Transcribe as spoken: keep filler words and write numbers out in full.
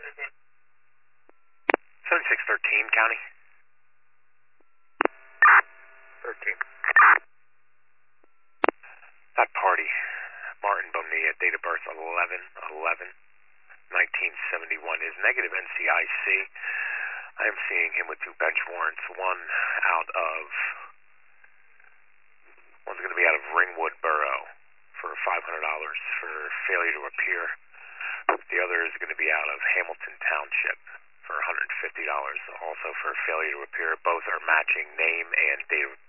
seventy-six thirteen, County. thirteen. That party, Martin Bonilla, date of birth eleven eleven nineteen seventy-one, is negative N C I C. I am seeing him with two bench warrants, one out of, one's going to be out of Ringwood Borough for five hundred dollars for failure to appear. The other is going to be out of Hamilton Township for one hundred fifty dollars, also for failure to appear. Both are matching name and date of